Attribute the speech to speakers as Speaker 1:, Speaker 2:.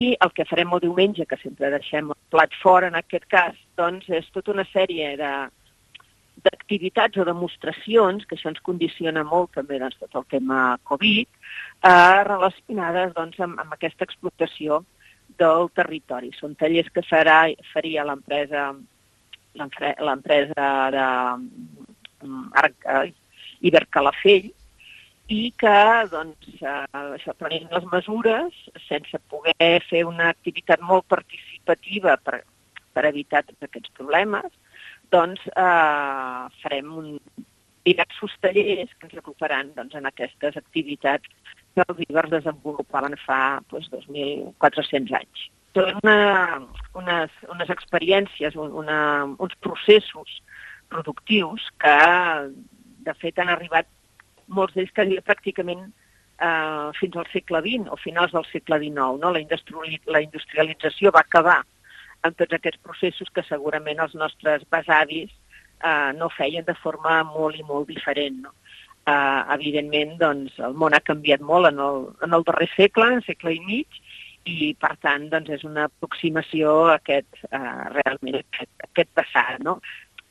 Speaker 1: I el que farem el diumenge, que sempre deixem el plat fora en aquest cas, doncs és tota una sèrie d'activitats o demostracions, que això ens condiciona molt també tot el tema Covid, relacionades amb aquesta explotació del territori. Són tallers que faria l'empresa Ibercalafell, i que això prenent les mesures, sense poder fer una activitat molt participativa per evitar tots aquests problemes, doncs farem diversos tallers que ens ocuparan en aquestes activitats que els Ibers desenvolupaven fa 2.400 anys. Són unes experiències, uns processos productius que, de fet, han arribat molts d'ells que pràcticament fins al segle XX o finals del segle XIX. No? La industrialització va acabar amb tots aquests processos que segurament els nostres besavis no feien de forma molt i molt diferent. No? Evidentment, doncs, el món ha canviat molt en el darrer segle, segle i mig, i, per tant, doncs, és una aproximació a aquest passat, no?